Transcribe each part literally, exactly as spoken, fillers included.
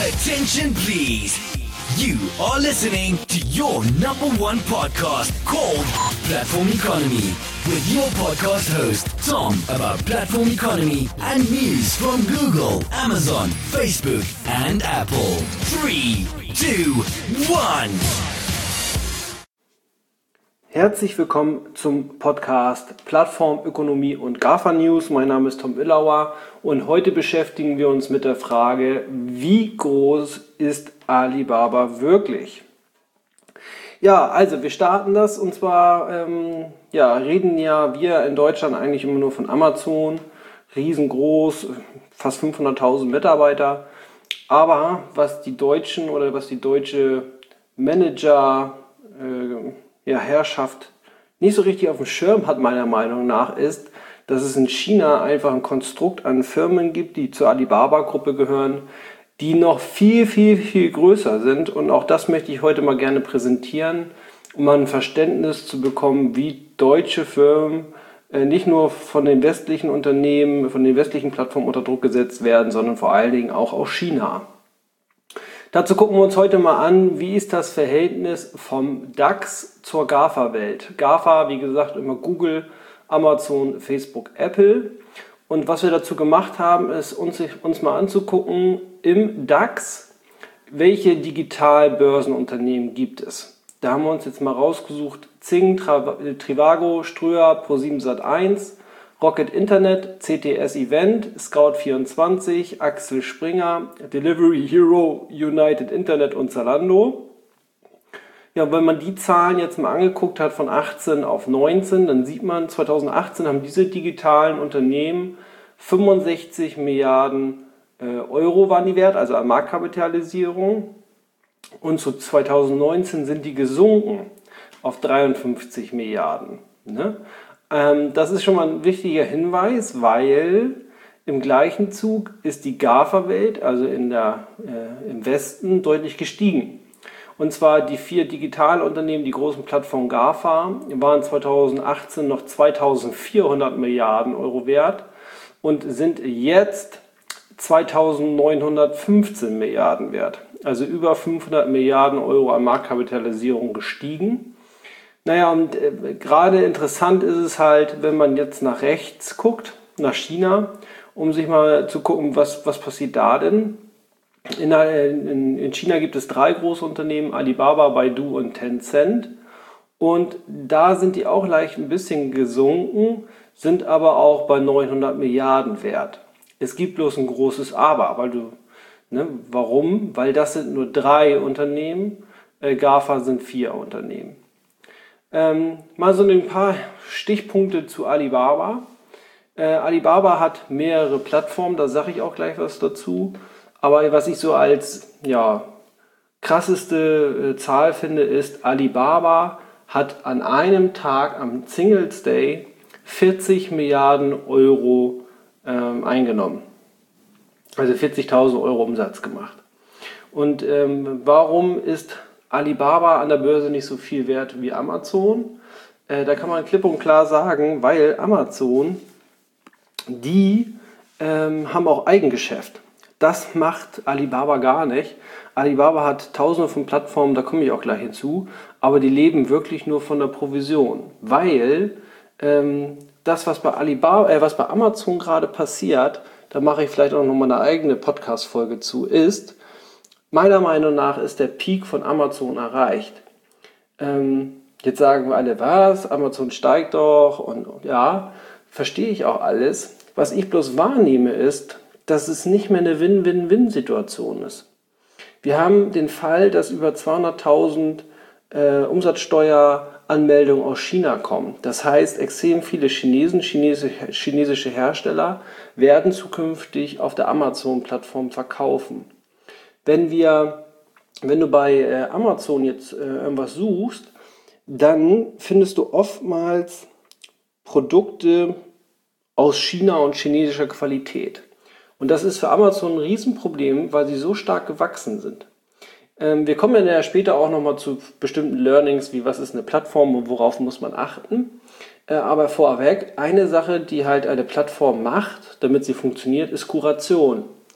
Attention please. You are listening to your number one podcast called Platform Economy with your podcast host Tom about platform economy and news from Google, Amazon, Facebook and Apple. Three, two, one. Herzlich willkommen zum Podcast Plattformökonomie und GAFA News. Mein Name ist Tom Illauer und heute beschäftigen wir uns mit der Frage, wie groß ist Alibaba wirklich? Ja, also wir starten das und zwar ähm, ja, reden ja wir in Deutschland eigentlich immer nur von Amazon, riesengroß, fast fünfhunderttausend Mitarbeiter. Aber was die Deutschen oder was die deutsche Manager äh, ja, Herrschaft nicht so richtig auf dem Schirm hat, meiner Meinung nach, ist, dass es in China einfach ein Konstrukt an Firmen gibt, die zur Alibaba-Gruppe gehören, die noch viel, viel, viel größer sind. Und auch das möchte ich heute mal gerne präsentieren, um mal ein Verständnis zu bekommen, wie deutsche Firmen äh, nicht nur von den westlichen Unternehmen, von den westlichen Plattformen unter Druck gesetzt werden, sondern vor allen Dingen auch aus China. Dazu gucken wir uns heute mal an, wie ist das Verhältnis vom DAX zur GAFA-Welt. GAFA, wie gesagt, immer Google, Amazon, Facebook, Apple. Und was wir dazu gemacht haben, ist uns, uns mal anzugucken, im DAX, welche Digitalbörsenunternehmen gibt es. Da haben wir uns jetzt mal rausgesucht, Zing, Trivago, Ströer, ProSieben Sat eins, Rocket Internet, C T S Event, Scout vierundzwanzig, Axel Springer, Delivery Hero, United Internet und Zalando. Ja, wenn man die Zahlen jetzt mal angeguckt hat von achtzehn auf neunzehn, dann sieht man, zweitausendachtzehn haben diese digitalen Unternehmen fünfundsechzig Milliarden äh, Euro waren die wert, also an Marktkapitalisierung. Und zu zweitausendneunzehn sind die gesunken auf dreiundfünfzig Milliarden. Ne? Das ist schon mal ein wichtiger Hinweis, weil im gleichen Zug ist die GAFA-Welt, also in der, äh, im Westen, deutlich gestiegen. Und zwar die vier Digitalunternehmen, die großen Plattformen GAFA, waren zweitausendachtzehn noch zweitausendvierhundert Milliarden Euro wert und sind jetzt zweitausendneunhundertfünfzehn Milliarden wert. Also über fünfhundert Milliarden Euro an Marktkapitalisierung gestiegen. Naja, und äh, gerade interessant ist es halt, wenn man jetzt nach rechts guckt, nach China, um sich mal zu gucken, was, was passiert da denn. In, in, in China gibt es drei große Unternehmen, Alibaba, Baidu und Tencent. Und da sind die auch leicht ein bisschen gesunken, sind aber auch bei neunhundert Milliarden wert. Es gibt bloß ein großes Aber, weil du, ne, warum? Weil das sind nur drei Unternehmen, äh, GAFA sind vier Unternehmen. Ähm, mal so ein paar Stichpunkte zu Alibaba. Äh, Alibaba hat mehrere Plattformen, da sage ich auch gleich was dazu. Aber was ich so als ja, krasseste äh, Zahl finde, ist, Alibaba hat an einem Tag, am Singles Day, vierzig Milliarden Euro ähm, eingenommen. Also vierzigtausend Euro Umsatz gemacht. Und ähm, warum ist Alibaba an der Börse nicht so viel wert wie Amazon? Äh, da kann man klipp und klar sagen, weil Amazon, die ähm, haben auch Eigengeschäft. Das macht Alibaba gar nicht. Alibaba hat tausende von Plattformen, da komme ich auch gleich hinzu, aber die leben wirklich nur von der Provision, weil ähm, das, was bei Alibaba, äh, was bei Amazon gerade passiert, da mache ich vielleicht auch nochmal eine eigene Podcast-Folge zu, ist, meiner Meinung nach ist der Peak von Amazon erreicht. Ähm, jetzt sagen wir alle, was? Amazon steigt doch und, und ja, verstehe ich auch alles. Was ich bloß wahrnehme ist, dass es nicht mehr eine Win-Win-Win-Situation ist. Wir haben den Fall, dass über zweihunderttausend äh, Umsatzsteueranmeldungen aus China kommen. Das heißt, extrem viele Chinesen, chinesische, chinesische Hersteller werden zukünftig auf der Amazon-Plattform verkaufen. Wenn wir, wenn du bei äh, Amazon jetzt äh, irgendwas suchst, dann findest du oftmals Produkte aus China und chinesischer Qualität. Und das ist für Amazon ein Riesenproblem, weil sie so stark gewachsen sind. Ähm, wir kommen ja später auch nochmal zu bestimmten Learnings, wie was ist eine Plattform und worauf muss man achten. Äh, aber vorweg, eine Sache, die halt eine Plattform macht, damit sie funktioniert, ist Kuration.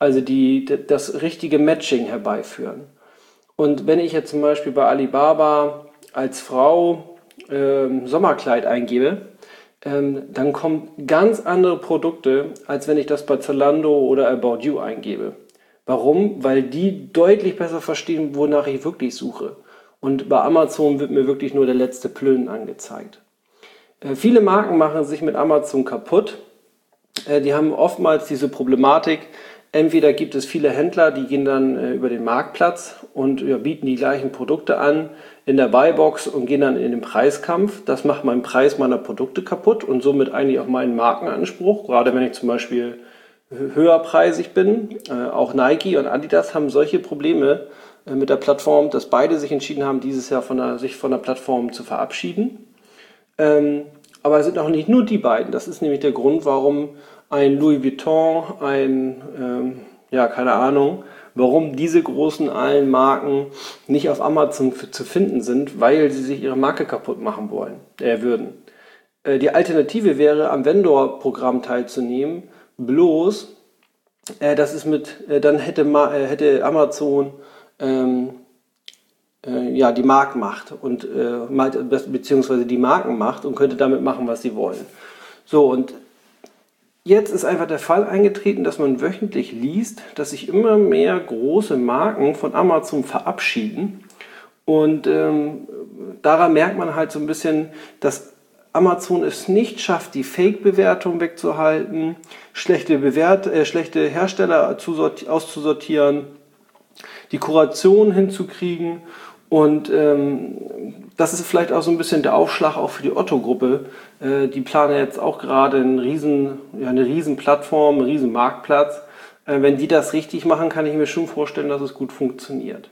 Also die, das richtige Matching herbeiführen. Und wenn ich jetzt zum Beispiel bei Alibaba als Frau ähm, Sommerkleid eingebe, ähm, dann kommen ganz andere Produkte, als wenn ich das bei Zalando oder About You eingebe. Warum? Weil die deutlich besser verstehen, wonach ich wirklich suche. Und bei Amazon wird mir wirklich nur der letzte Plön angezeigt. Äh, viele Marken machen sich mit Amazon kaputt. Äh, die haben oftmals diese Problematik. Entweder gibt es viele Händler, die gehen dann äh, über den Marktplatz und ja, bieten die gleichen Produkte an in der Buybox und gehen dann in den Preiskampf. Das macht meinen Preis meiner Produkte kaputt und somit eigentlich auch meinen Markenanspruch. Gerade wenn ich zum Beispiel höherpreisig bin. Äh, auch Nike und Adidas haben solche Probleme äh, mit der Plattform, dass beide sich entschieden haben, dieses Jahr von der, sich von der Plattform zu verabschieden. Ähm, aber es sind auch nicht nur die beiden. Das ist nämlich der Grund, warum ein Louis Vuitton, ein, ähm, ja, keine Ahnung, warum diese großen allen Marken nicht auf Amazon f- zu finden sind, weil sie sich ihre Marke kaputt machen wollen, äh, würden. Äh, die Alternative wäre, am Vendor-Programm teilzunehmen, bloß, äh, das ist mit, äh, dann hätte, Ma- äh, hätte Amazon ähm, äh, ja, die Marktmacht und äh, beziehungsweise die Markenmacht und könnte damit machen, was sie wollen. So, und jetzt ist einfach der Fall eingetreten, dass man wöchentlich liest, dass sich immer mehr große Marken von Amazon verabschieden. Und ähm, daran merkt man halt so ein bisschen, dass Amazon es nicht schafft, die Fake-Bewertung wegzuhalten, schlechte, Bewert äh, schlechte Hersteller zu auszusortieren, die Kuration hinzukriegen. Und ähm, das ist vielleicht auch so ein bisschen der Aufschlag auch für die Otto-Gruppe. Äh, die planen jetzt auch gerade einen riesen, ja, eine riesen Plattform, einen riesen Marktplatz. Äh, wenn die das richtig machen, kann ich mir schon vorstellen, dass es gut funktioniert.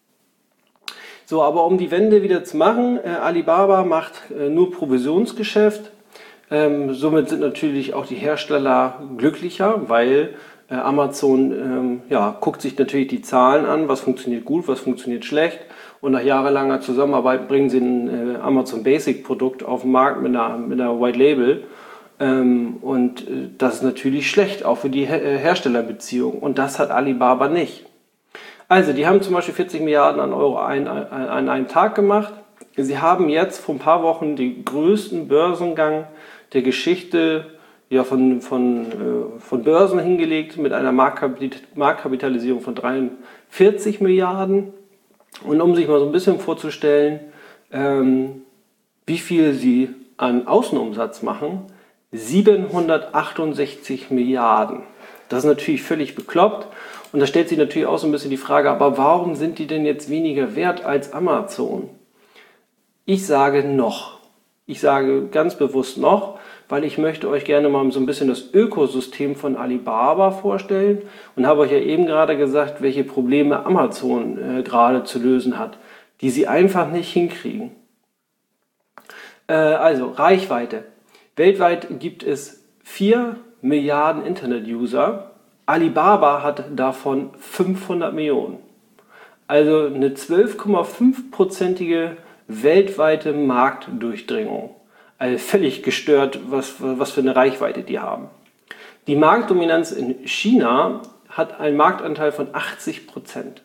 So, aber um die Wende wieder zu machen, äh, Alibaba macht äh, nur Provisionsgeschäft. Ähm, somit sind natürlich auch die Hersteller glücklicher, weil äh, Amazon ähm, ja, guckt sich natürlich die Zahlen an, was funktioniert gut, was funktioniert schlecht. Und nach jahrelanger Zusammenarbeit bringen sie ein äh, Amazon Basic Produkt auf den Markt mit einer, mit einer White Label. Ähm, und äh, das ist natürlich schlecht, auch für die Her- äh, Herstellerbeziehung. Und das hat Alibaba nicht. Also, die haben zum Beispiel vierzig Milliarden an Euro ein, ein, an einem Tag gemacht. Sie haben jetzt vor ein paar Wochen den größten Börsengang der Geschichte ja, von, von, äh, von Börsen hingelegt mit einer Marktkapitalisierung von dreiundvierzig Milliarden. Und um sich mal so ein bisschen vorzustellen, ähm, wie viel sie an Außenumsatz machen, siebenhundertachtundsechzig Milliarden. Das ist natürlich völlig bekloppt. Und da stellt sich natürlich auch so ein bisschen die Frage, aber warum sind die denn jetzt weniger wert als Amazon? Ich sage noch. Ich sage ganz bewusst noch, weil ich möchte euch gerne mal so ein bisschen das Ökosystem von Alibaba vorstellen und habe euch ja eben gerade gesagt, welche Probleme Amazon äh, gerade zu lösen hat, die sie einfach nicht hinkriegen. Äh, also Reichweite. Weltweit gibt es vier Milliarden Internet-User. Alibaba hat davon fünfhundert Millionen. Also eine zwölf Komma fünf prozentige weltweite Marktdurchdringung. Also völlig gestört, was, was für eine Reichweite die haben. Die Marktdominanz in China hat einen Marktanteil von achtzig Prozent.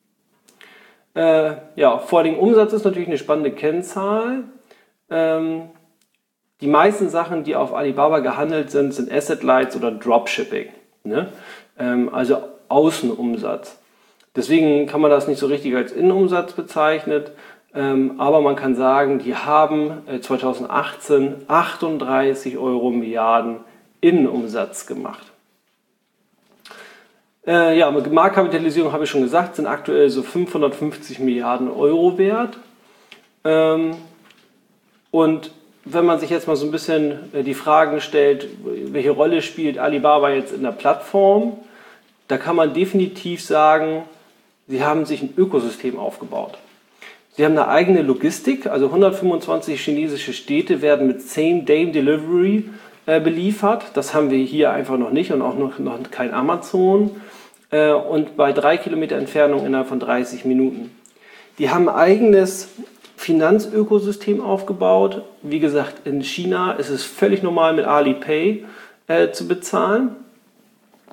Äh, ja, vor allem Umsatz ist natürlich eine spannende Kennzahl. Ähm, die meisten Sachen, die auf Alibaba gehandelt sind, sind Asset-Lights oder Dropshipping. Ne? Ähm, also Außenumsatz. Deswegen kann man das nicht so richtig als Innenumsatz bezeichnen. Ähm, aber man kann sagen, die haben äh, zweitausendachtzehn achtunddreißig Euro Milliarden Innenumsatz gemacht. Äh, ja, mit Marktkapitalisierung habe ich schon gesagt, sind aktuell so fünfhundertfünfzig Milliarden Euro wert. Ähm, und wenn man sich jetzt mal so ein bisschen äh, die Fragen stellt, welche Rolle spielt Alibaba jetzt in der Plattform, da kann man definitiv sagen, sie haben sich ein Ökosystem aufgebaut. Sie haben eine eigene Logistik, also hundertfünfundzwanzig chinesische Städte werden mit Same-Day-Delivery äh, beliefert. Das haben wir hier einfach noch nicht und auch noch, noch kein Amazon. Äh, und bei drei Kilometer Entfernung innerhalb von dreißig Minuten. Die haben ein eigenes Finanzökosystem aufgebaut. Wie gesagt, in China ist es völlig normal mit Alipay äh, zu bezahlen.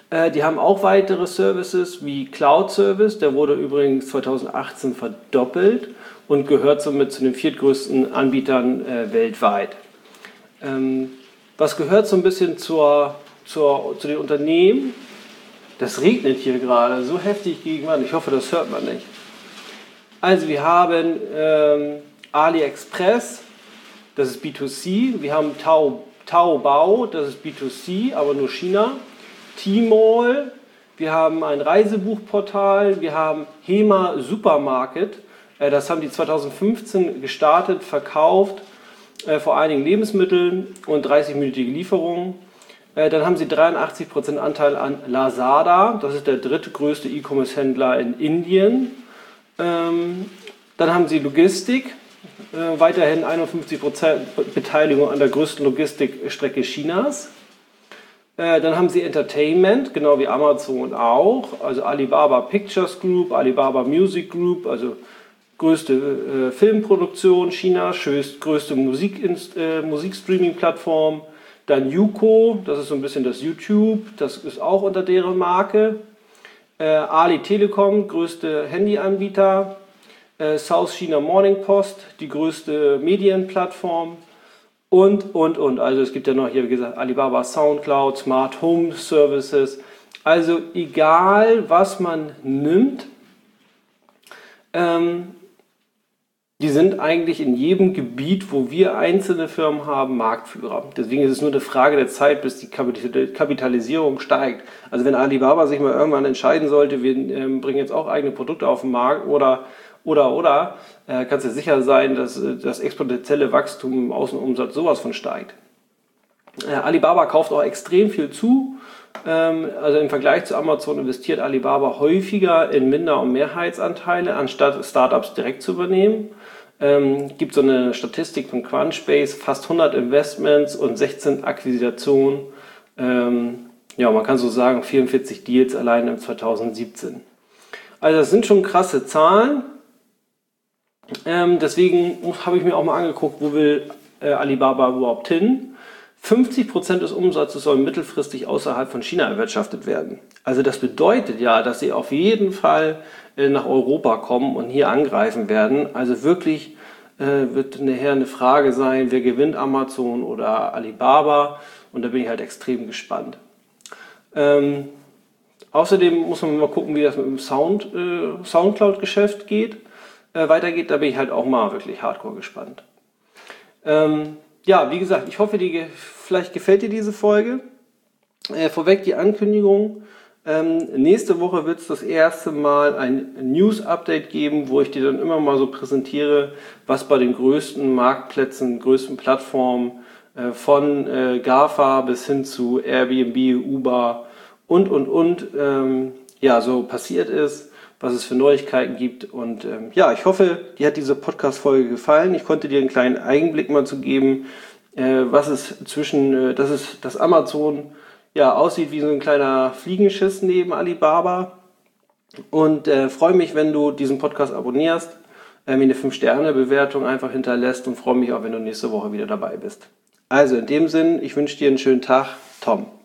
Äh, die haben auch weitere Services wie Cloud Service, der wurde übrigens zweitausendachtzehn verdoppelt und gehört somit zu den viertgrößten Anbietern äh, weltweit. Ähm, was gehört so ein bisschen zur, zur, zu den Unternehmen? Das regnet hier gerade so heftig gegen Wand. Ich hoffe, das hört man nicht. Also wir haben ähm, AliExpress, das ist B zwei C. Wir haben Tao, Taobao, das ist B zwei C, aber nur China. Tmall, wir haben ein Reisebuchportal, wir haben Hema Supermarket. Äh, das haben die zweitausendfünfzehn gestartet, verkauft, äh, vor allen Dingen Lebensmittel und dreißig-minütige Lieferungen. Dann haben sie dreiundachtzig Prozent Anteil an Lazada, das ist der drittgrößte E-Commerce-Händler in Indien. Ähm, dann haben sie Logistik, äh, weiterhin einundfünfzig Prozent Beteiligung an der größten Logistikstrecke Chinas. Äh, dann haben sie Entertainment, genau wie Amazon auch, also Alibaba Pictures Group, Alibaba Music Group, also größte äh, Filmproduktion Chinas, größte Musik, äh, Musikstreaming-Plattform. Dann Youko, das ist so ein bisschen das YouTube, das ist auch unter deren Marke. Äh, Ali Telekom, größte Handyanbieter. Äh, South China Morning Post, die größte Medienplattform. Und, und, und. Also es gibt ja noch hier, wie gesagt, Alibaba Soundcloud, Smart Home Services. Also egal, was man nimmt, ähm, die sind eigentlich in jedem Gebiet, wo wir einzelne Firmen haben, Marktführer. Deswegen ist es nur eine Frage der Zeit, bis die Kapitalisierung steigt. Also wenn Alibaba sich mal irgendwann entscheiden sollte, wir ähm, bringen jetzt auch eigene Produkte auf den Markt oder, oder, oder, äh, kannst du sicher sein, dass äh, das exponentielle Wachstum im Außenumsatz sowas von steigt. Äh, Alibaba kauft auch extrem viel zu. Ähm, also im Vergleich zu Amazon investiert Alibaba häufiger in Minder- und Mehrheitsanteile, anstatt Startups direkt zu übernehmen. Ähm, gibt so eine Statistik von Crunchbase, fast hundert Investments und sechzehn Akquisitionen. Ähm, ja, man kann so sagen, vierundvierzig Deals allein im zweitausendsiebzehn. Also das sind schon krasse Zahlen. Ähm, deswegen habe ich mir auch mal angeguckt, wo will äh, Alibaba überhaupt hin. fünfzig Prozent des Umsatzes sollen mittelfristig außerhalb von China erwirtschaftet werden. Also das bedeutet ja, dass sie auf jeden Fall äh, nach Europa kommen und hier angreifen werden. Also wirklich äh, wird nachher eine Frage sein, wer gewinnt, Amazon oder Alibaba. Und da bin ich halt extrem gespannt. Ähm, außerdem muss man mal gucken, wie das mit dem Sound, äh, Soundcloud-Geschäft geht, äh, weitergeht. Da bin ich halt auch mal wirklich hardcore gespannt. Ähm, Ja, wie gesagt, ich hoffe, die, vielleicht gefällt dir diese Folge. Äh, vorweg die Ankündigung. Ähm, nächste Woche wird es das erste Mal ein News-Update geben, wo ich dir dann immer mal so präsentiere, was bei den größten Marktplätzen, größten Plattformen äh, von äh, GAFA bis hin zu Airbnb, Uber und, und, und ähm, ja, so passiert ist, was es für Neuigkeiten gibt. Und ähm, ja, ich hoffe, dir hat diese Podcast-Folge gefallen. Ich konnte dir einen kleinen Einblick mal zu geben, äh, was es zwischen, äh, dass es, dass Amazon ja aussieht wie so ein kleiner Fliegenschiss neben Alibaba. Und äh, freue mich, wenn du diesen Podcast abonnierst, äh, mir eine fünf Sterne Bewertung einfach hinterlässt und freue mich auch, wenn du nächste Woche wieder dabei bist. Also in dem Sinn, ich wünsche dir einen schönen Tag. Tom.